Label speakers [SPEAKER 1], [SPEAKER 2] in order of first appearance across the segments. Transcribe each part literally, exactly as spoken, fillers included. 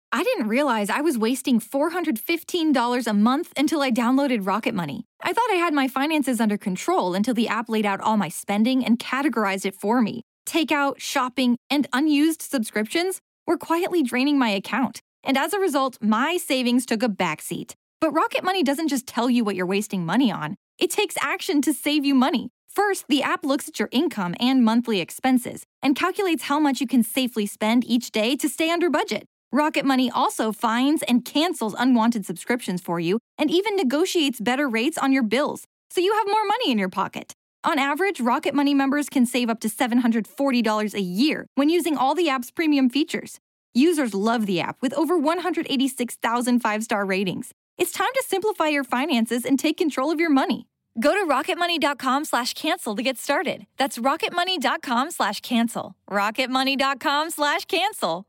[SPEAKER 1] I didn't realize I was wasting four hundred fifteen dollars a month until I downloaded Rocket Money. I thought I had my finances under control until the app laid out all my spending and categorized it for me. Takeout, shopping, and unused subscriptions were quietly draining my account. And as a result, my savings took a backseat. But Rocket Money doesn't just tell you what you're wasting money on. It takes action to save you money. First, the app looks at your income and monthly expenses and calculates how much you can safely spend each day to stay under budget. Rocket Money also finds and cancels unwanted subscriptions for you and even negotiates better rates on your bills, so you have more money in your pocket. On average, Rocket Money members can save up to seven hundred forty dollars a year when using all the app's premium features. Users love the app with over one hundred eighty-six thousand five-star ratings. It's time to simplify your finances and take control of your money. Go to rocketmoney.com slash cancel to get started. That's rocketmoney.com slash cancel. rocketmoney.com slash cancel.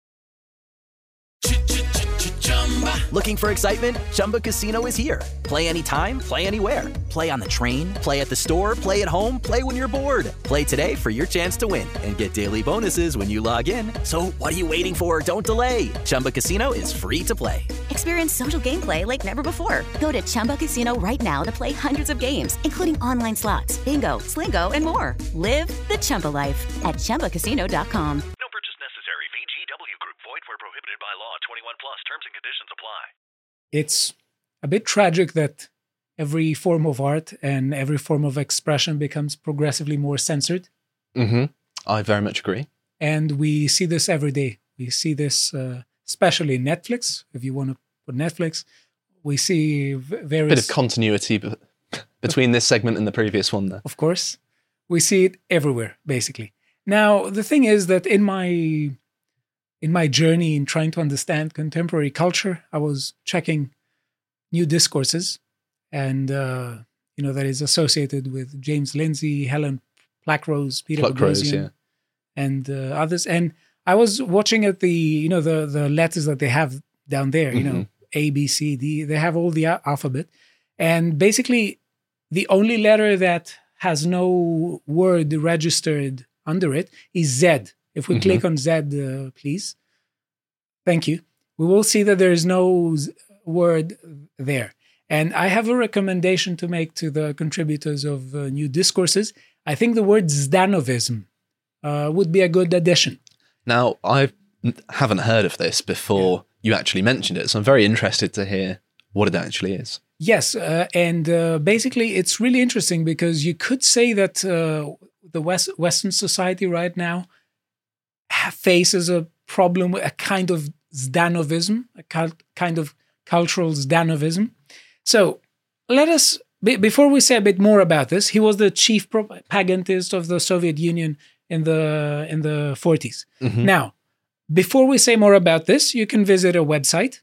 [SPEAKER 2] Looking for excitement? Chumba Casino is here. Play anytime, play anywhere. Play on the train, play at the store, play at home, play when you're bored. Play today for your chance to win and get daily bonuses when you log in. So what are you waiting for? Don't delay. Chumba Casino is free to play.
[SPEAKER 3] Experience social gameplay like never before. Go to Chumba Casino right now to play hundreds of games, including online slots, bingo, Slingo, and more. Live the Chumba life at chumba casino dot com.
[SPEAKER 4] No purchase necessary. V G W Group. Void where prohibited by law. twenty-one plus. Terms and conditions apply.
[SPEAKER 5] It's a bit tragic that every form of art and every form of expression becomes progressively more censored.
[SPEAKER 6] Mm-hmm. I very much agree.
[SPEAKER 5] And we see this every day. We see this uh, especially in Netflix, if you want to put Netflix. We see various...
[SPEAKER 6] Bit of continuity b- between this segment and the previous one there.
[SPEAKER 5] Of course. We see it everywhere, basically. Now, the thing is that in my... In my journey in trying to understand contemporary culture, I was checking new discourses, and uh, you know that is associated with James Lindsay, Helen Pluckrose, Peter
[SPEAKER 6] Pluckrose,
[SPEAKER 5] Boghossian,
[SPEAKER 6] yeah.
[SPEAKER 5] and uh, others. And I was watching at the you know the the letters that they have down there. You
[SPEAKER 6] Mm-hmm.
[SPEAKER 5] know, A, B, C, D. They have all the al- alphabet, and basically the only letter that has no word registered under it is Z. If we
[SPEAKER 6] Mm-hmm.
[SPEAKER 5] click on Z, uh, please. Thank you. We will see that there is no z- word there. And I have a recommendation to make to the contributors of uh, new discourses. I think the word Zdanovism uh, would be a good addition.
[SPEAKER 6] Now, I haven't heard of this before yeah. you actually mentioned it, so I'm very interested to hear what it actually is.
[SPEAKER 5] Yes, uh, and uh, basically it's really interesting because you could say that uh, the West, Western society right now faces a problem with a kind of Zdanovism, a cult, kind of cultural Zdanovism. So let us, be, before we say a bit more about this, he was the chief propagandist of the Soviet Union in the in the forties.
[SPEAKER 6] Mm-hmm.
[SPEAKER 5] Now, before we say more about this, you can visit a website.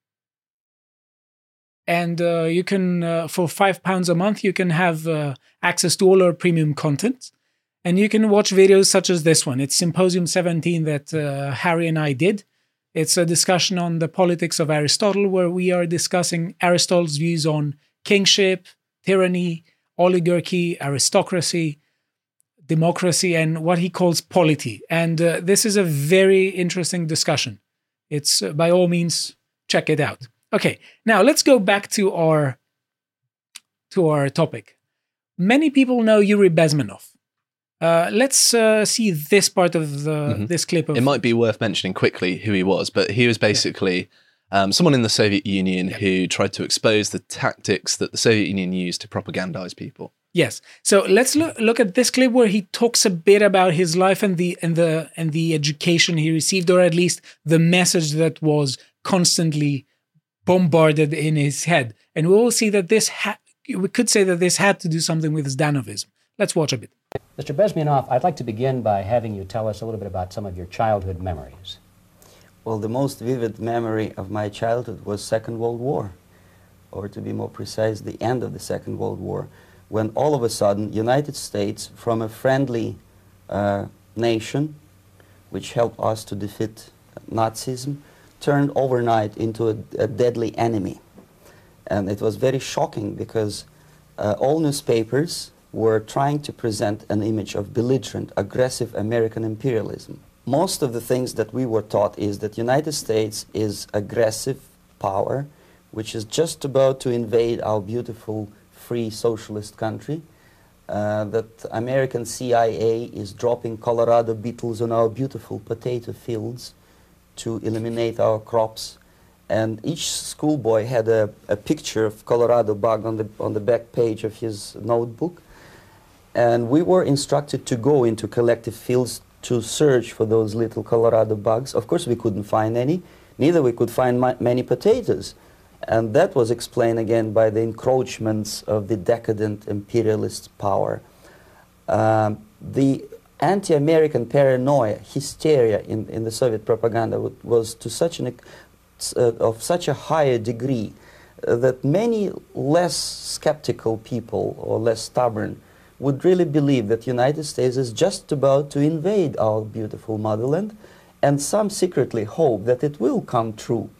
[SPEAKER 5] And uh, you can, uh, for five pounds a month, you can have uh, access to all our premium content. And you can watch videos such as this one. It's Symposium seventeen that uh, Harry and I did. It's a discussion on the politics of Aristotle, where we are discussing Aristotle's views on kingship, tyranny, oligarchy, aristocracy, democracy, and what he calls polity. And uh, this is a very interesting discussion. It's, uh, by all means, check it out. Okay, now let's go back to our to our topic. Many people know Yuri Bezmenov. Uh, let's uh, see this part of the, mm-hmm. this clip. Of
[SPEAKER 6] it might be worth mentioning quickly who he was, but he was basically yeah. um, someone in the Soviet Union yeah. who tried to expose the tactics that the Soviet Union used to propagandize people.
[SPEAKER 5] Yes. So let's look, look at this clip where he talks a bit about his life and the and the and the education he received, or at least the message that was constantly bombarded in his head. And we will see that this ha- we could say that this had to do something with Zdanovism. Let's watch a bit.
[SPEAKER 7] Mister Bezmenov, I'd like to begin by having you tell us a little bit about some of your childhood memories.
[SPEAKER 8] Well, the most vivid memory of my childhood was Second World War, or to be more precise, the end of the Second World War, when all of a sudden United States, from a friendly uh, nation, which helped us to defeat Nazism, turned overnight into a, a deadly enemy. And it was very shocking because uh, all newspapers were trying to present an image of belligerent, aggressive American imperialism. most of the things that we were taught is that United States is aggressive power, which is just about to invade our beautiful, free socialist country, uh, that American C I A is dropping Colorado beetles on our beautiful potato fields to eliminate our crops. And each schoolboy had a, a picture of Colorado bug on the, on the back page of his notebook. And we were instructed to go into collective fields to search for those little Colorado bugs. Of course, we couldn't find any. Neither we could find ma many potatoes. And that was explained again by the encroachments of the decadent imperialist power. Um, the anti-American paranoia, hysteria in, in the Soviet propaganda was to such an, uh, of such a higher degree uh, that many less skeptical people or less stubborn would really believe that the United States is just about to invade our beautiful motherland, and some secretly hope that it will come true.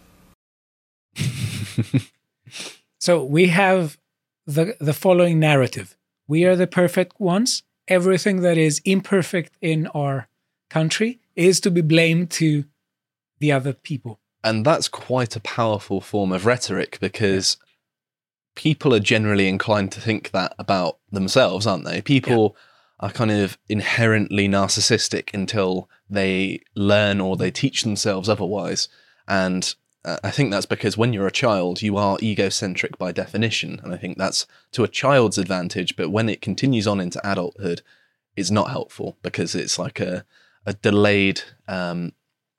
[SPEAKER 5] So we have the, the following narrative. We are the perfect ones. Everything that is imperfect in our country is to be blamed to the other people.
[SPEAKER 6] And that's quite a powerful form of rhetoric, because people are generally inclined to think that about themselves, aren't they? People yeah. are kind of inherently narcissistic until they learn or they teach themselves otherwise. And uh, I think that's because when you're a child, you are egocentric by definition. And I think that's to a child's advantage. But when it continues on into adulthood, it's not helpful, because it's like a, a delayed um,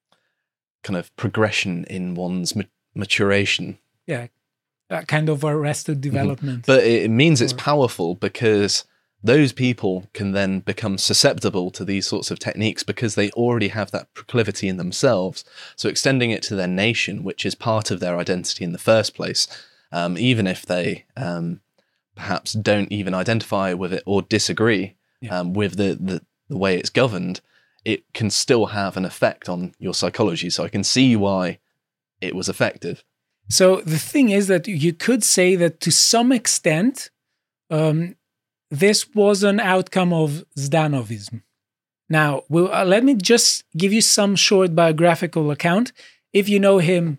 [SPEAKER 6] kind of progression in one's ma- maturation.
[SPEAKER 5] Yeah. That kind of arrested development.
[SPEAKER 6] Mm-hmm. But it means it's powerful, because those people can then become susceptible to these sorts of techniques because they already have that proclivity in themselves. So extending it to their nation, which is part of their identity in the first place, um, even if they um, perhaps don't even identify with it or disagree yeah. um, with the, the, the way it's governed, it can still have an effect on your psychology. So I can see why it was effective.
[SPEAKER 5] So the thing is that you could say that to some extent, um, this was an outcome of Zdanovism. Now, we'll, uh, let me just give you some short biographical account. If you know him,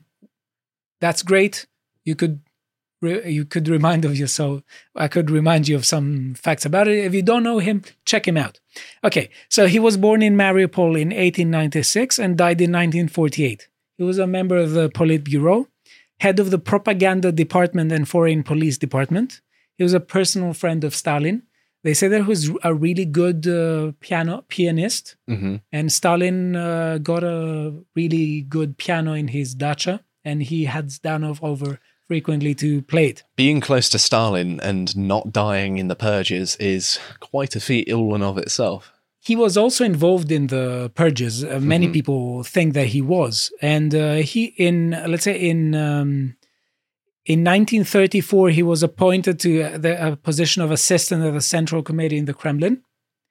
[SPEAKER 5] that's great. You could re- you could remind of yourself. I could remind you of some facts about it. If you don't know him, check him out. Okay, so he was born in Mariupol in eighteen ninety-six and died in nineteen forty-eight. He was a member of the Politburo, head of the propaganda department and foreign police department. He was a personal friend of Stalin. They say that he was a really good uh, piano pianist, mm-hmm. and Stalin uh, got a really good piano in his dacha, and he had Zdanov over frequently to play it.
[SPEAKER 6] Being close to Stalin and not dying in the purges is quite a feat all in of itself.
[SPEAKER 5] He was also involved in the purges. Uh, many mm-hmm. people think that he was. And uh, he, in let's say in um, in nineteen thirty-four, he was appointed to the uh, position of assistant of the Central Committee in the Kremlin.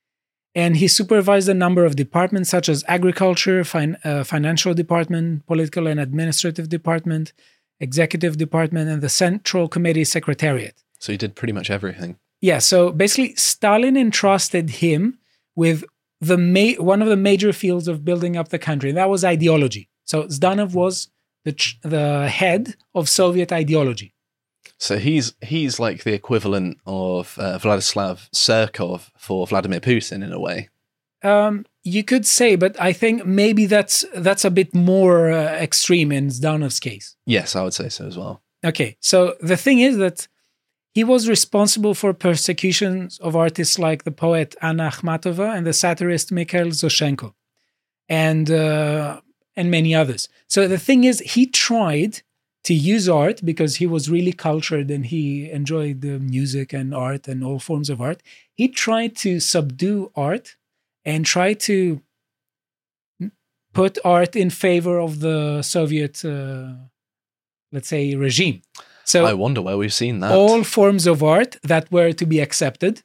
[SPEAKER 5] And he supervised a number of departments such as agriculture, fin- uh, financial department, political and administrative department, executive department, and the Central Committee secretariat.
[SPEAKER 6] So he did pretty much everything.
[SPEAKER 5] Yeah, so basically Stalin entrusted him with the ma- one of the major fields of building up the country. That was ideology. So Zdanov was the ch- the head of Soviet ideology.
[SPEAKER 6] So he's he's like the equivalent of uh, Vladislav Surkov for Vladimir Putin in a way.
[SPEAKER 5] Um, you could say, but I think maybe that's that's a bit more uh, extreme in Zdanov's case.
[SPEAKER 6] Yes, I would say so as well.
[SPEAKER 5] Okay, so the thing is that he was responsible for persecutions of artists like the poet Anna Akhmatova and the satirist Mikhail Zoshenko, and uh, and many others. So the thing is, he tried to use art because he was really cultured and he enjoyed the music and art and all forms of art. He tried to subdue art and try to put art in favor of the Soviet, uh, let's say, regime. So
[SPEAKER 6] I wonder where we've seen that.
[SPEAKER 5] All forms of art that were to be accepted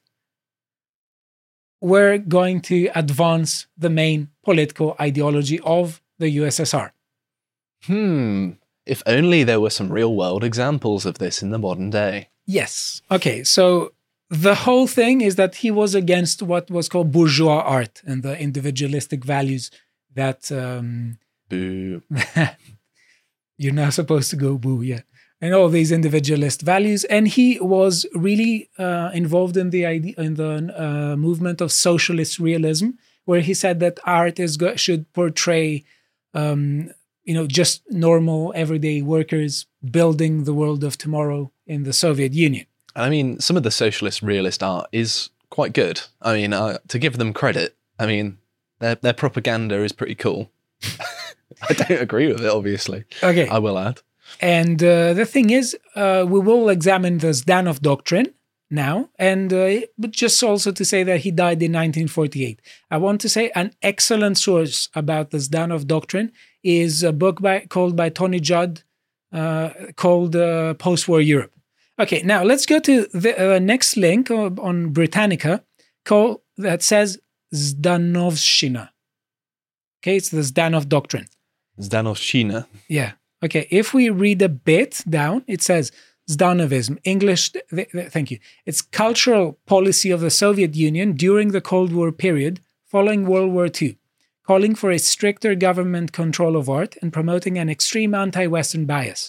[SPEAKER 5] were going to advance the main political ideology of the U S S R.
[SPEAKER 6] Hmm. If only there were some real-world examples of this in the modern day.
[SPEAKER 5] Yes. Okay, so the whole thing is that he was against what was called bourgeois art and the individualistic values that um,
[SPEAKER 6] Boo.
[SPEAKER 5] you're not supposed to go boo, yeah, and all these individualist values. And he was really uh, involved in the idea in the uh, movement of socialist realism, where he said that art is go- should portray, um, you know, just normal everyday workers building the world of tomorrow in the Soviet Union.
[SPEAKER 6] I mean, some of the socialist realist art is quite good. I mean, uh, to give them credit, I mean, their their propaganda is pretty cool. I don't agree with it, obviously.
[SPEAKER 5] Okay.
[SPEAKER 6] I will add.
[SPEAKER 5] And uh, the thing is, uh, we will examine the Zdanov doctrine now, and uh, but just also to say that he died in nineteen forty-eight. I want to say an excellent source about the Zdanov doctrine is a book by called by Tony Judd uh, called uh, Post-War Europe. Okay, now let's go to the uh, next link on Britannica called, that says Zdanovshchina. Okay, it's the Zdanov doctrine.
[SPEAKER 6] Zdanovshchina.
[SPEAKER 5] Yeah. Okay, if we read a bit down, it says Zdanovism, English, th- th- thank you. It's cultural policy of the Soviet Union during the Cold War period following World War Two, calling for a stricter government control of art and promoting an extreme anti-Western bias.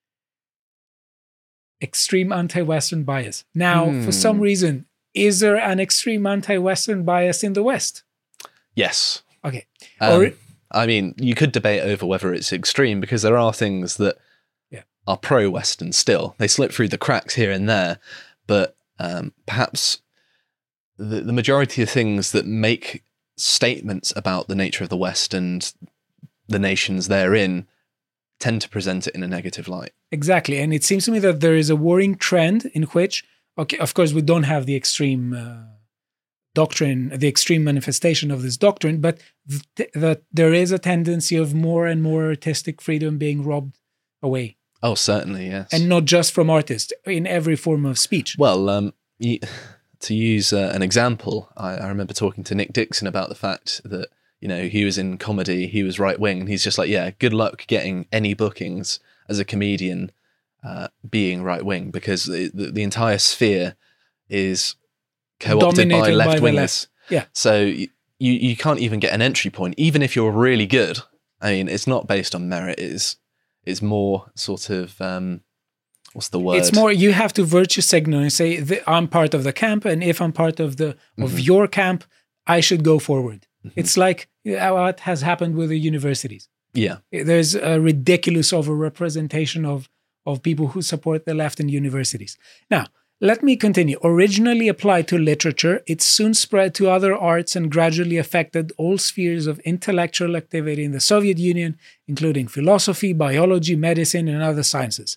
[SPEAKER 5] Extreme anti-Western bias. Now,
[SPEAKER 6] Hmm.
[SPEAKER 5] for some reason, is there an extreme anti-Western bias in the West?
[SPEAKER 6] Yes.
[SPEAKER 5] Okay.
[SPEAKER 6] Um,
[SPEAKER 5] or,
[SPEAKER 6] I mean, you could debate over whether it's extreme because there are things that
[SPEAKER 5] Yeah.
[SPEAKER 6] are pro-Western still. They slip through the cracks here and there, but um, perhaps the, the majority of things that make statements about the nature of the West and the nations therein tend to present it in a negative light.
[SPEAKER 5] Exactly. And it seems to me that there is a worrying trend in which, okay, of course, we don't have the extreme uh, doctrine, the extreme manifestation of this doctrine, but th- that there is a tendency of more and more artistic freedom being robbed away.
[SPEAKER 6] Oh, certainly, yes.
[SPEAKER 5] And not just from artists, in every form of speech.
[SPEAKER 6] Well, um, you, to use uh, an example, I, I remember talking to Nick Dixon about the fact that, you know, he was in comedy, he was right wing, and he's just like, yeah, good luck getting any bookings as a comedian uh, being right wing, because the, the, the entire sphere is co-opted by
[SPEAKER 5] Dominated by
[SPEAKER 6] left
[SPEAKER 5] the
[SPEAKER 6] wingers.
[SPEAKER 5] left. Yeah.
[SPEAKER 6] So you, you can't even get an entry point, even if you're really good. I mean, it's not based on merit, it's, it's more sort of, um, what's the word?
[SPEAKER 5] It's more, you have to virtue signal and say, I'm part of the camp, and if I'm part of the of
[SPEAKER 6] Mhm.
[SPEAKER 5] your camp, I should go forward.
[SPEAKER 6] Mhm.
[SPEAKER 5] It's like what has happened with the universities.
[SPEAKER 6] Yeah.
[SPEAKER 5] There's a ridiculous overrepresentation of, of people who support the left in universities. Now, let me continue. Originally applied to literature, it soon spread to other arts and gradually affected all spheres of intellectual activity in the Soviet Union, including philosophy, biology, medicine, and other sciences.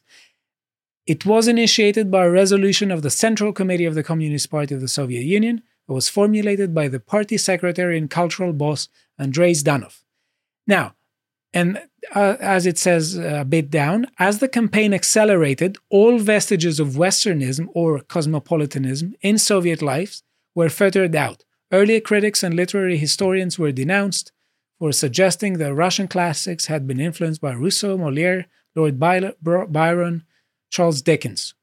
[SPEAKER 5] It was initiated by a resolution of the Central Committee of the Communist Party of the Soviet Union. It was formulated by the party secretary and cultural boss, Andrei Zdanov. Now, and uh, as it says a bit down, as the campaign accelerated, all vestiges of Westernism or cosmopolitanism in Soviet life were filtered out. Earlier critics and literary historians were denounced for suggesting that Russian classics had been influenced by Rousseau, Molière, Lord Byron, Charles Dickens.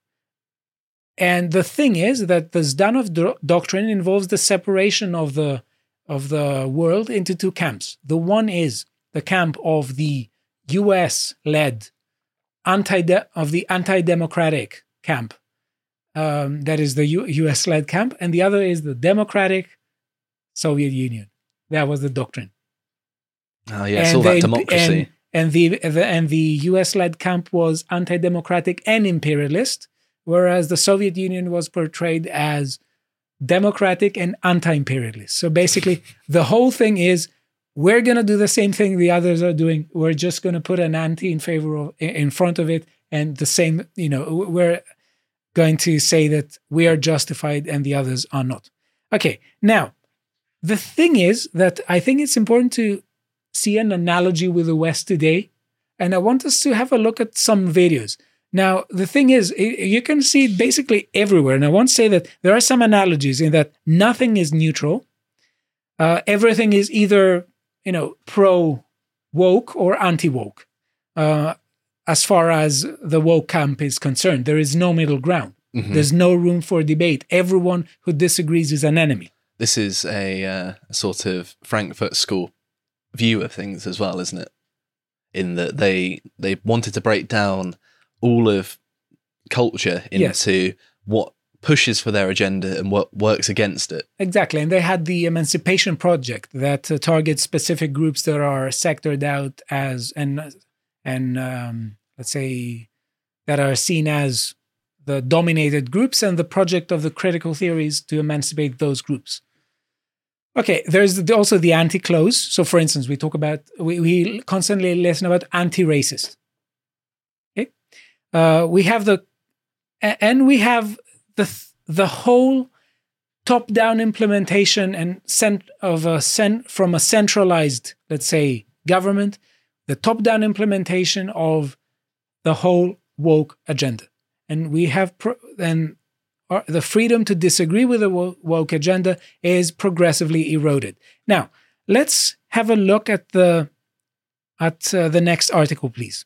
[SPEAKER 5] And the thing is that the Zdanov do- doctrine involves the separation of the of the world into two camps. The one is the camp of the U S-led anti of the anti-democratic camp. Um, that is the U- U.S.-led camp, and the other is the democratic Soviet Union. That was the doctrine.
[SPEAKER 6] Oh, yeah, it's all that
[SPEAKER 5] they-
[SPEAKER 6] democracy.
[SPEAKER 5] And, and the, the and the U S-led camp was anti-democratic and imperialist, whereas the Soviet Union was portrayed as democratic and anti-imperialist. So basically, the whole thing is, we're going to do the same thing the others are doing. We're just going to put an anti in favor of, in front of it, and the same, you know, we're going to say that we are justified and the others are not. Okay, now, the thing is that I think it's important to see an analogy with the West today, and I want us to have a look at some videos. Now, the thing is, you can see it basically everywhere, and I want to say that there are some analogies in that nothing is neutral. Uh, everything is either, you know, pro-woke or anti-woke. Uh, as far as the woke camp is concerned, there is no middle ground.
[SPEAKER 6] Mhm.
[SPEAKER 5] There's no room for debate. Everyone who disagrees is an enemy.
[SPEAKER 6] This is a, uh, a sort of Frankfurt School view of things as well, isn't it? In that they they wanted to break down all of culture into yes. what pushes for their agenda and what works against it.
[SPEAKER 5] Exactly. And they had the Emancipation Project that uh, targets specific groups that are sectored out as, and, and um, let's say, that are seen as the dominated groups, and the project of the critical theories to emancipate those groups. Okay, there's also the anti-close. So, for instance, we talk about, we, we constantly listen about anti-racist. Okay, uh, we have the, and we have the the whole top-down implementation and sent of a cent from a centralized, let's say, government, the top-down implementation of the whole woke agenda. And we have, pro- and our, the freedom to disagree with the woke agenda is progressively eroded. Now, let's have a look at the at uh, the next article, please.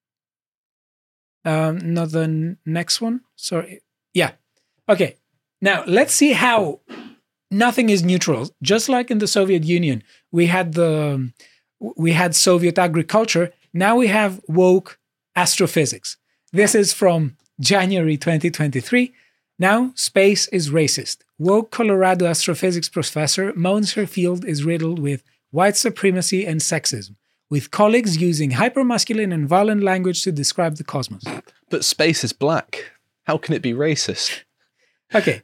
[SPEAKER 5] Um, not the n- next one. Sorry. Yeah. Okay. Now, let's see how nothing is neutral. Just like in the Soviet Union, we had the we had Soviet agriculture. Now we have woke astrophysics. This is from January twenty twenty-three. Now, space is racist. Woke Colorado astrophysics professor moans her field is riddled with white supremacy and sexism, with colleagues using hypermasculine and violent language to describe the cosmos.
[SPEAKER 6] But space is black. How can it be racist?
[SPEAKER 5] Okay.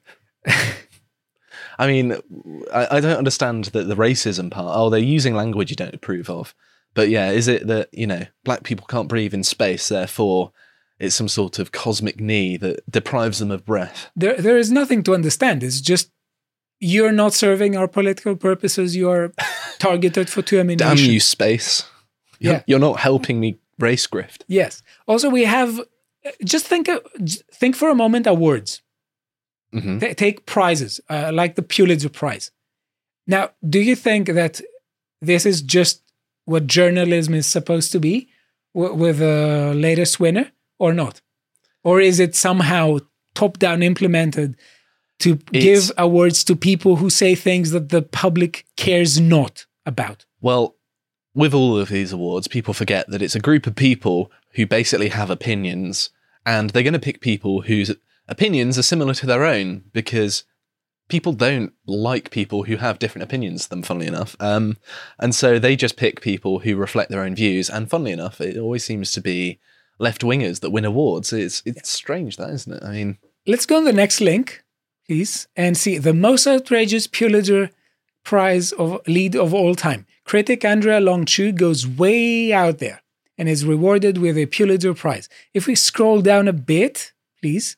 [SPEAKER 6] I mean, I, I don't understand the, the racism part. Oh, they're using language you don't approve of. But yeah, is it that, you know, black people can't breathe in space, therefore it's some sort of cosmic knee that deprives them of breath?
[SPEAKER 5] There, there is nothing to understand. It's just, you're not serving our political purposes. You are targeted for termination.
[SPEAKER 6] Damn you, space. You're,
[SPEAKER 5] yeah.
[SPEAKER 6] you're not helping me race grift.
[SPEAKER 5] Yes. Also, we have, just think, think for a moment awards.
[SPEAKER 6] Mm-hmm.
[SPEAKER 5] T- take prizes, uh, like the Pulitzer Prize. Now, do you think that this is just what journalism is supposed to be w- with the latest winner? Or not? Or is it somehow top-down implemented to it's, give awards to people who say things that the public cares not about?
[SPEAKER 6] Well, with all of these awards, people forget that it's a group of people who basically have opinions, and they're going to pick people whose opinions are similar to their own, because people don't like people who have different opinions to them, funnily enough. Um, and so they just pick people who reflect their own views, and funnily enough, it always seems to be left-wingers that win awards. It's it's yeah. strange, that, isn't it? I mean,
[SPEAKER 5] let's go on the next link, please, and see the most outrageous Pulitzer Prize of lead of all time. Critic Andrea Long Chu goes way out there and is rewarded with a Pulitzer Prize. If we scroll down a bit, please,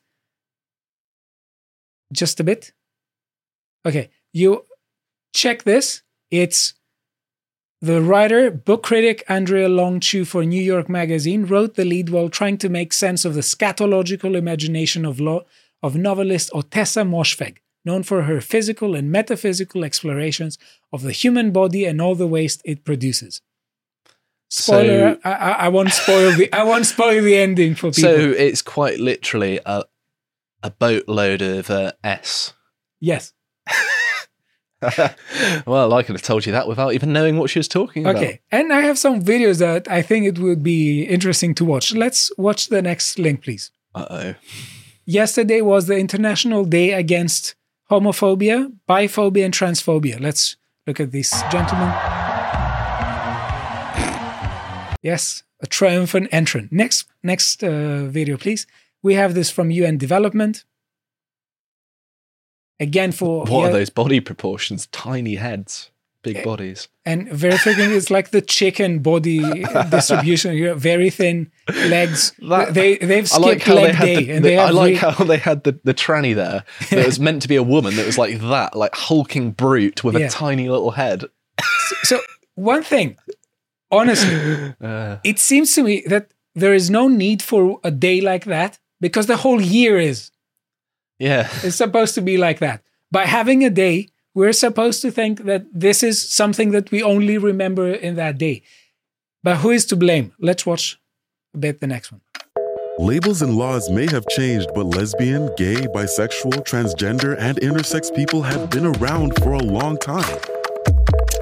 [SPEAKER 5] just a bit. Okay, you check this. It's the writer, book critic Andrea Long Chu for New York Magazine wrote the lead while trying to make sense of the scatological imagination of, law, of novelist Ottessa Moshfegh, known for her physical and metaphysical explorations of the human body and all the waste it produces. Spoiler, so, I, I, I won't spoil the I won't spoil the ending for people.
[SPEAKER 6] So it's quite literally a a boatload of uh, S.
[SPEAKER 5] Yes.
[SPEAKER 6] Well, I could have told you that without even knowing what she was talking about.
[SPEAKER 5] Okay, and I have some videos that I think it would be interesting to watch. Let's watch the next link, please.
[SPEAKER 6] Uh-oh.
[SPEAKER 5] Yesterday was the International Day Against Homophobia, Biphobia, and Transphobia. Let's look at this gentleman. Yes, a triumphant entrant. Next, next uh, video, please. We have this from U N Development. Again, for...
[SPEAKER 6] What
[SPEAKER 5] yeah,
[SPEAKER 6] are those body proportions? Tiny heads, big uh, bodies.
[SPEAKER 5] And very freaking, it's like the chicken body distribution. You know, very thin legs. That, they, they've skipped like leg day.
[SPEAKER 6] The,
[SPEAKER 5] and
[SPEAKER 6] the,
[SPEAKER 5] they
[SPEAKER 6] I
[SPEAKER 5] have
[SPEAKER 6] like
[SPEAKER 5] re-
[SPEAKER 6] how they had the, the tranny there that was meant to be a woman that was like that, like hulking brute with yeah. a tiny little head.
[SPEAKER 5] So, so one thing, honestly, uh, it seems to me that there is no need for a day like that because the whole year is.
[SPEAKER 6] Yeah.
[SPEAKER 5] It's supposed to be like that. By having a day, we're supposed to think that this is something that we only remember in that day. But who is to blame? Let's watch a bit the next one.
[SPEAKER 9] Labels and laws may have changed, but lesbian, gay, bisexual, transgender, and intersex people have been around for a long time.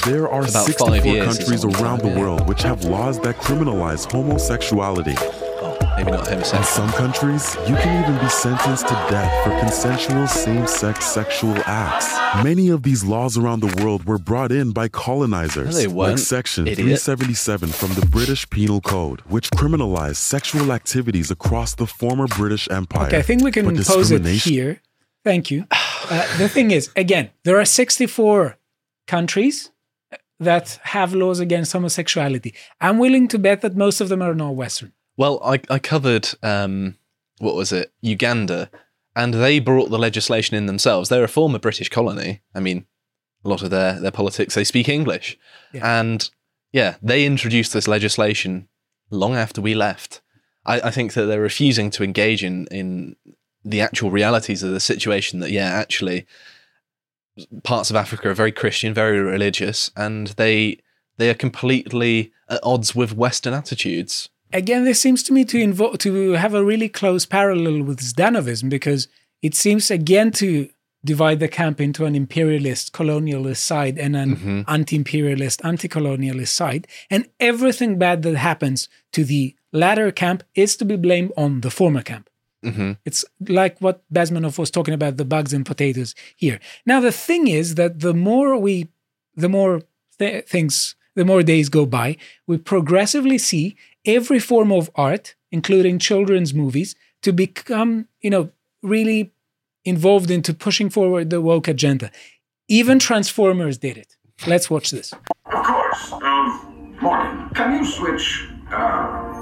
[SPEAKER 9] There are
[SPEAKER 6] About five
[SPEAKER 9] sixty-four
[SPEAKER 6] years is
[SPEAKER 9] countries
[SPEAKER 6] on
[SPEAKER 9] around the
[SPEAKER 6] time, yeah.
[SPEAKER 9] world which have laws that criminalize homosexuality.
[SPEAKER 6] Oh, maybe not
[SPEAKER 9] In
[SPEAKER 6] homosexual.
[SPEAKER 9] some countries, you can even be sentenced to death for consensual same-sex sexual acts. Many of these laws around the world were brought in by colonizers,
[SPEAKER 6] No, they
[SPEAKER 9] like
[SPEAKER 6] weren't,
[SPEAKER 9] Section
[SPEAKER 6] idiot.
[SPEAKER 9] three seventy-seven from the British Penal Code, which criminalized sexual activities across the former British Empire.
[SPEAKER 5] Okay, I think we can
[SPEAKER 9] But
[SPEAKER 5] pose it
[SPEAKER 9] discrimination-
[SPEAKER 5] here. Thank you. Uh, the thing is, again, there are sixty-four countries that have laws against homosexuality. I'm willing to bet that most of them are not Western.
[SPEAKER 6] Well, I, I covered, um, what was it, Uganda, and they brought the legislation in themselves. They're a former British colony. I mean, a lot of their, their politics, they speak English.
[SPEAKER 5] Yeah.
[SPEAKER 6] And yeah, they introduced this legislation long after we left. I, I think that they're refusing to engage in, in the actual realities of the situation that, yeah, actually, parts of Africa are very Christian, very religious, and they they are completely at odds with Western attitudes.
[SPEAKER 5] Again, this seems to me to invo- to have a really close parallel with Zdanovism, because it seems again to divide the camp into an imperialist, colonialist side and an
[SPEAKER 6] Mm-hmm.
[SPEAKER 5] anti-imperialist, anti-colonialist side. And everything bad that happens to the latter camp is to be blamed on the former camp.
[SPEAKER 6] Mm-hmm.
[SPEAKER 5] It's like what Basmanov was talking about, the bugs and potatoes here. Now, the thing is that the more we, the more th- things, the more days go by, we progressively see every form of art, including children's movies, to become, you know, really involved into pushing forward the woke agenda. Even Transformers did it. Let's watch this.
[SPEAKER 10] Of course. Um, Morgan, can you switch, uh...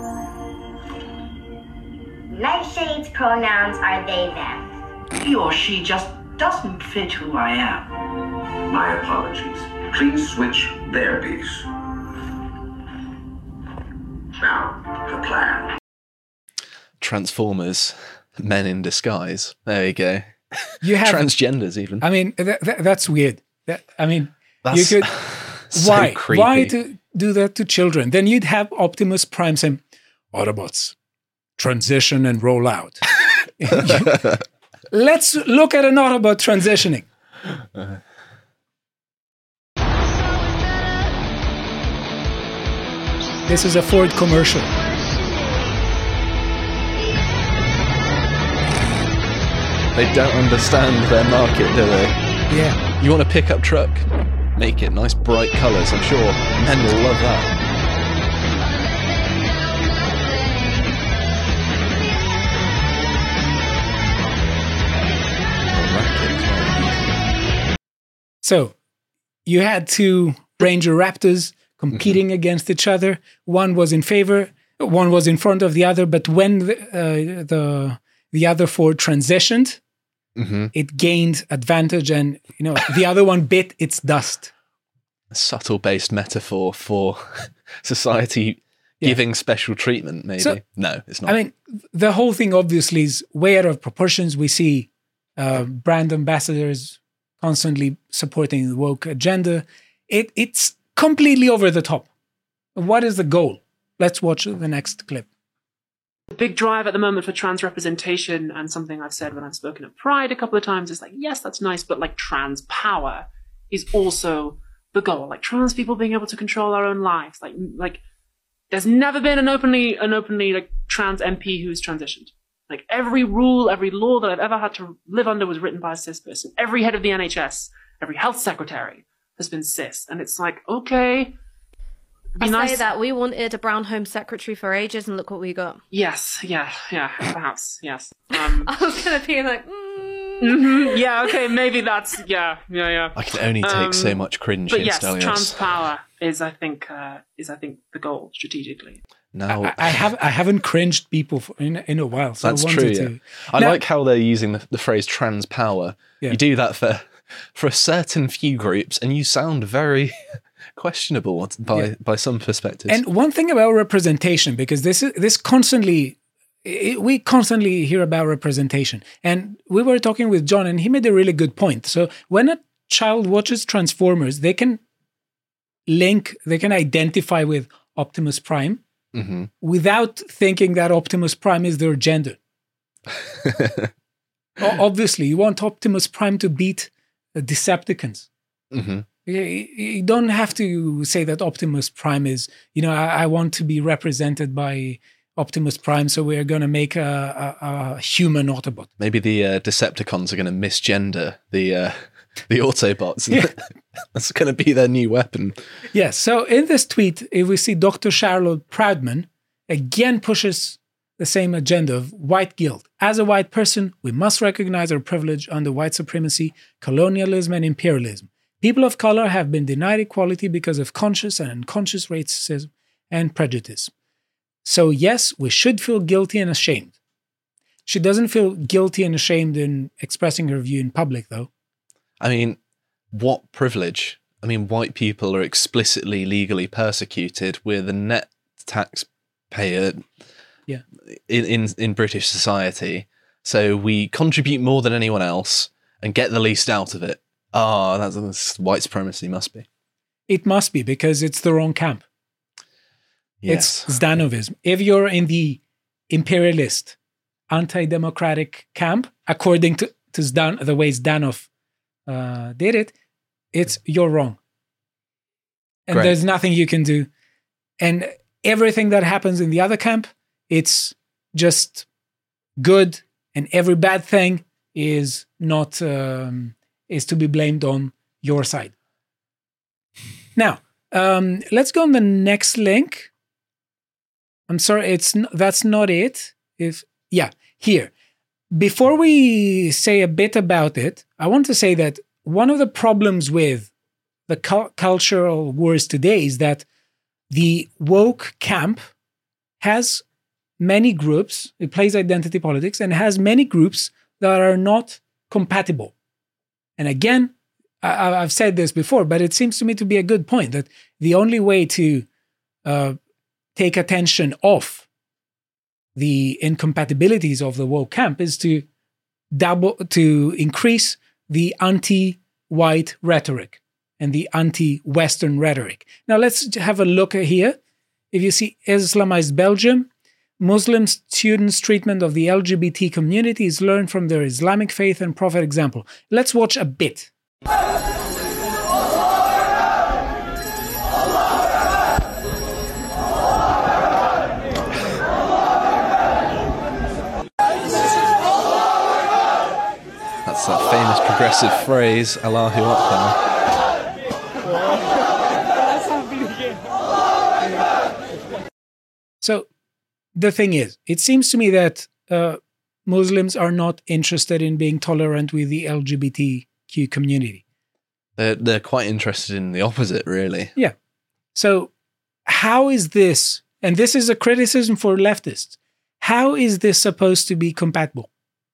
[SPEAKER 11] Nightshade's pronouns are they, them.
[SPEAKER 12] He or she just doesn't fit who I am.
[SPEAKER 10] My apologies. Please switch their piece. Now, the plan.
[SPEAKER 6] Transformers, men in disguise. There you go.
[SPEAKER 5] You have
[SPEAKER 6] transgenders even.
[SPEAKER 5] I mean, th- th- that's weird. That, I mean,
[SPEAKER 6] That's
[SPEAKER 5] you could.
[SPEAKER 6] so
[SPEAKER 5] why?
[SPEAKER 6] creepy.
[SPEAKER 5] Why to do that to children? Then you'd have Optimus Prime saying, "Autobots, transition and roll out." Let's look at an Autobot transitioning. This is a Ford commercial.
[SPEAKER 6] They don't understand their market, do they?
[SPEAKER 5] Yeah.
[SPEAKER 6] You want a pickup truck? Make it nice bright colours. I'm sure men will love that.
[SPEAKER 5] So you had two Ranger Raptors competing mm-hmm. against each other. One was in favor, one was in front of the other. But when the uh, the, the other Ford transitioned, mm-hmm. it gained advantage, and you know the other one bit its dust.
[SPEAKER 6] A subtle based metaphor for society yeah. giving special treatment, maybe. So, no, it's not.
[SPEAKER 5] I mean, the whole thing obviously is way out of proportions. We see uh, brand ambassadors constantly supporting the woke agenda. It, it's completely over the top. What is the goal? Let's watch the next clip.
[SPEAKER 13] The big drive at the moment for trans representation, and something I've said when I've spoken at Pride a couple of times, is like, yes, that's nice, but like trans power is also the goal. Like trans people being able to control our own lives. Like, like there's never been an openly, an openly like trans M P who's transitioned. Like every rule, every law that I've ever had to live under was written by a cis person. Every head of the N H S, every health secretary has been cis. And it's like, okay.
[SPEAKER 14] I
[SPEAKER 13] nice.
[SPEAKER 14] say that we wanted a brown home secretary for ages, and look what we got.
[SPEAKER 13] Yes, yeah, yeah, perhaps, yes. Um,
[SPEAKER 14] I was going to be like, mm.
[SPEAKER 13] mm-hmm, yeah, okay, maybe that's, yeah, yeah, yeah.
[SPEAKER 6] I can only take um, so much cringe
[SPEAKER 13] but
[SPEAKER 6] in
[SPEAKER 13] yes,
[SPEAKER 6] Stelios.
[SPEAKER 13] Trans power is, I think, uh, is I think the goal strategically.
[SPEAKER 6] Now,
[SPEAKER 5] I, I have I haven't cringed people for, in in a while. So
[SPEAKER 6] that's
[SPEAKER 5] I wanted
[SPEAKER 6] true.
[SPEAKER 5] To.
[SPEAKER 6] Yeah. I
[SPEAKER 5] now,
[SPEAKER 6] like how they're using the, the phrase trans power. Yeah. You do that for for a certain few groups, and you sound very questionable by yeah. by some perspectives.
[SPEAKER 5] And one thing about representation, because this is this constantly it, we constantly hear about representation, and we were talking with John, and he made a really good point. So when a child watches Transformers, they can link, they can identify with Optimus Prime. Mm-hmm. Without thinking that Optimus Prime is their gender. Obviously, you want Optimus Prime to beat the Decepticons. Mm-hmm. You don't have to say that Optimus Prime is, you know, I, I want to be represented by Optimus Prime, so we're going to make a, a, a human Autobot.
[SPEAKER 6] Maybe the uh, Decepticons are going to misgender the uh, the Autobots. Yeah. That's going to be their new weapon.
[SPEAKER 5] Yes. So in this tweet, if we see Doctor Charlotte Proudman again pushes the same agenda of white guilt. As a white person, we must recognize our privilege under white supremacy, colonialism, and imperialism. People of color have been denied equality because of conscious and unconscious racism and prejudice. So yes, we should feel guilty and ashamed. She doesn't feel guilty and ashamed in expressing her view in public, though.
[SPEAKER 6] I mean, what privilege? I mean, white people are explicitly legally persecuted. We're the net taxpayer
[SPEAKER 5] yeah.
[SPEAKER 6] in, in, in British society. So we contribute more than anyone else and get the least out of it. Ah, oh, that's, that's white supremacy, must be.
[SPEAKER 5] It must be, because it's the wrong camp.
[SPEAKER 6] Yes.
[SPEAKER 5] It's Zdanovism. If you're in the imperialist, anti-democratic camp, according to, to Zdan, the way Zdanov uh, did it, it's you're wrong. And
[SPEAKER 6] Great.
[SPEAKER 5] There's nothing you can do. And everything that happens in the other camp, it's just good, and every bad thing is not um, is to be blamed on your side. Now, um, let's go on the next link. I'm sorry, it's n- that's not it. If yeah, here. Before we say a bit about it, I want to say that one of the problems with the cu- cultural wars today is that the woke camp has many groups. It plays identity politics and has many groups that are not compatible. And again, I- I've said this before, but it seems to me to be a good point that the only way to uh, take attention off the incompatibilities of the woke camp is to double to increase the anti-white rhetoric and the anti-Western rhetoric. Now let's have a look here. If you see Islamized Belgium, Muslim students' treatment of the L G B T community is learned from their Islamic faith and prophet example. Let's watch a bit.
[SPEAKER 6] That's that famous progressive phrase, Allahu Akbar.
[SPEAKER 5] So the thing is, it seems to me that uh, Muslims are not interested in being tolerant with the L G B T Q community.
[SPEAKER 6] They're, they're quite interested in the opposite, really.
[SPEAKER 5] Yeah. So how is this, and this is a criticism for leftists, how is this supposed to be compatible?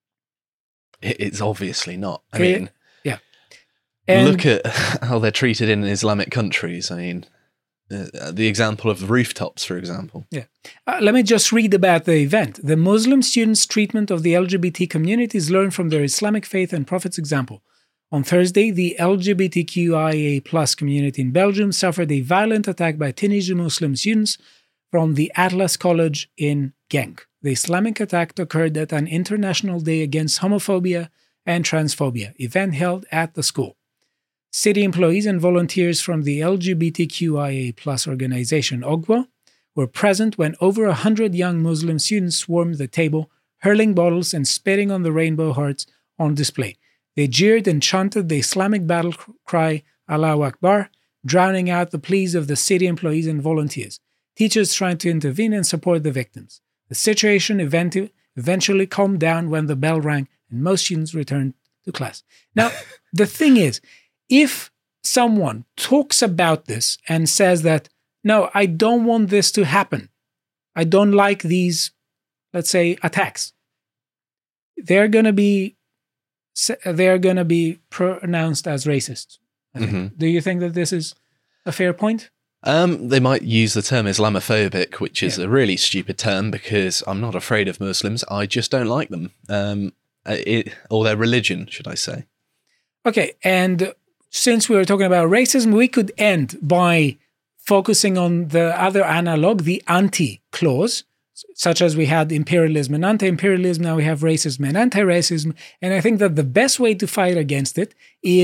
[SPEAKER 6] It's obviously not. I
[SPEAKER 5] Okay.
[SPEAKER 6] mean,
[SPEAKER 5] Yeah. And
[SPEAKER 6] look at how they're treated in Islamic countries. I mean, uh, the example of rooftops, for example.
[SPEAKER 5] Yeah. Uh, let me just read about the event. The Muslim students' treatment of the L G B T community is learned from their Islamic faith and prophet's example. On Thursday, the L G B T Q I A plus community in Belgium suffered a violent attack by teenage Muslim students from the Atlas College in Genk. The Islamic attack occurred at an International Day Against Homophobia and Transphobia event held at the school. City employees and volunteers from the L G B T Q I A plus organization O G W A were present when over a hundred young Muslim students swarmed the table, hurling bottles and spitting on the rainbow hearts on display. They jeered and chanted the Islamic battle cry, Allahu Akbar, drowning out the pleas of the city employees and volunteers. Teachers trying to intervene and support the victims. The situation event- eventually calmed down when the bell rang and most students returned to class. Now, the thing is, if someone talks about this and says that, no, I don't want this to happen, I don't like these, let's say, attacks, they're going to be they're going to be pronounced as racists. I think.
[SPEAKER 6] Mm-hmm.
[SPEAKER 5] Do you think that this is a fair point?
[SPEAKER 6] Um, they might use the term Islamophobic, which is
[SPEAKER 5] Yeah.
[SPEAKER 6] a really stupid term because I'm not afraid of Muslims. I just don't like them. Um, it, or their religion, should I say.
[SPEAKER 5] Okay, and since we were talking about racism, we could end by focusing on the other analog, the anti-clause, such as we had imperialism and anti-imperialism, now we have racism and anti-racism. And I think that the best way to fight against it is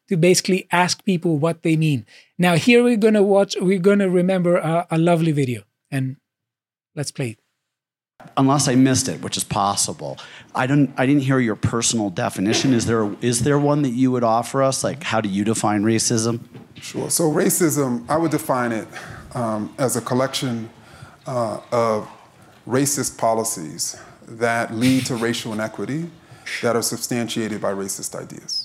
[SPEAKER 5] to basically ask people what they mean. Now, here we're going to watch, we're going to remember a, a lovely video, and let's play it.
[SPEAKER 15] Unless I missed it, which is possible. I didn't I didn't hear your personal definition. Is there is there one that you would offer us? Like, how do you define racism?
[SPEAKER 16] Sure. So racism, I would define it um, as a collection uh, of racist policies that lead to racial inequity that are substantiated by racist ideas.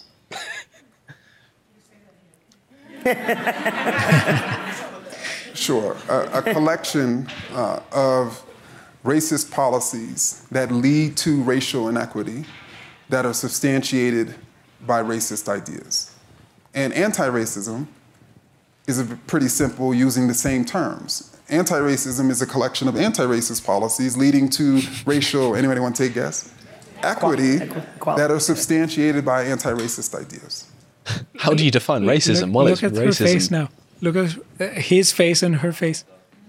[SPEAKER 16] Sure. A, a collection uh, of racist policies that lead to racial inequity that are substantiated by racist ideas. And anti-racism is a pretty simple, using the same terms. Anti-racism is a collection of anti-racist policies leading to racial, anybody want to take a guess? Equity that are substantiated by anti-racist ideas.
[SPEAKER 6] How do you define racism?
[SPEAKER 5] Look,
[SPEAKER 6] well,
[SPEAKER 5] look
[SPEAKER 6] it's
[SPEAKER 5] at
[SPEAKER 6] racism.
[SPEAKER 5] her face now. Look at uh, his face and her face.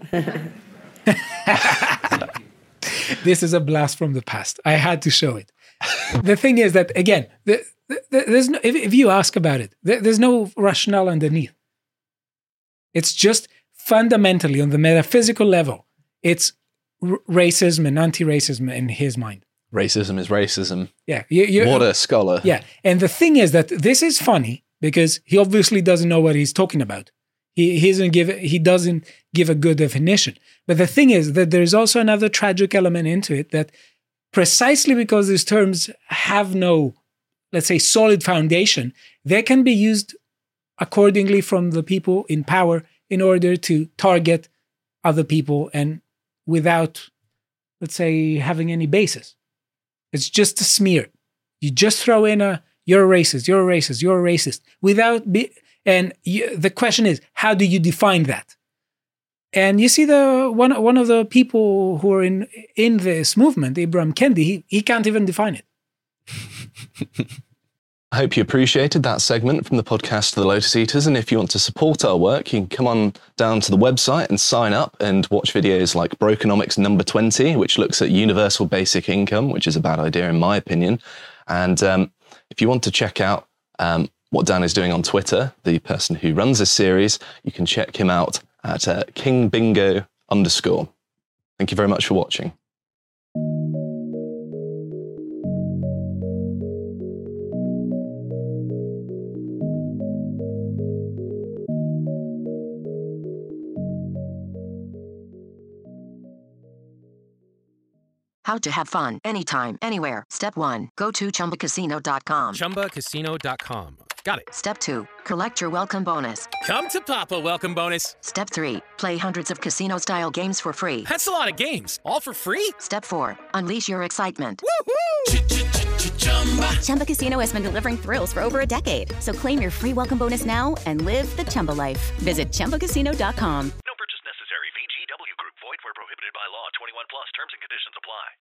[SPEAKER 5] This is a blast from the past. I had to show it. The thing is that, again, the, the, there's no, if, if you ask about it, there, there's no rationale underneath. It's just fundamentally, on the metaphysical level, it's r- racism and anti-racism in his mind.
[SPEAKER 6] Racism is racism.
[SPEAKER 5] Yeah. You, you,
[SPEAKER 6] what a scholar.
[SPEAKER 5] Yeah. And the thing is that this is funny because he obviously doesn't know what he's talking about. He, he doesn't give he doesn't give a good definition. But the thing is that there's also another tragic element into it, that precisely because these terms have no, let's say, solid foundation, they can be used accordingly from the people in power in order to target other people and without, let's say, having any basis. It's just a smear. You just throw in a, you're a racist, you're a racist, you're a racist, without be, and you, the question is, how do you define that? And you see, the one one of the people who are in in this movement, Ibram Kendi, he, he can't even define it.
[SPEAKER 6] I hope you appreciated that segment from the podcast to the Lotus Eaters. And if you want to support our work, you can come on down to the website and sign up and watch videos like Brokenomics number twenty, which looks at universal basic income, which is a bad idea in my opinion. And um, if you want to check out um, what Dan is doing on Twitter, the person who runs this series, you can check him out at uh, kingbingo underscore. Thank you very much for watching.
[SPEAKER 17] How to have fun anytime, anywhere. Step one, go to chumba casino dot com.
[SPEAKER 18] chumba casino dot com. Got it.
[SPEAKER 17] Step two, collect your welcome bonus.
[SPEAKER 18] Come to Papa welcome bonus.
[SPEAKER 17] Step three, play hundreds of casino-style games for free.
[SPEAKER 18] That's a lot of games, all for free?
[SPEAKER 17] Step four, unleash your excitement.
[SPEAKER 3] Chumba Casino has been delivering thrills for over a decade. So claim your free welcome bonus now and live the Chumba life. Visit chumba casino dot com.
[SPEAKER 4] No purchase necessary. V G W Group. Void where prohibited by law. twenty-one plus. Terms and conditions apply.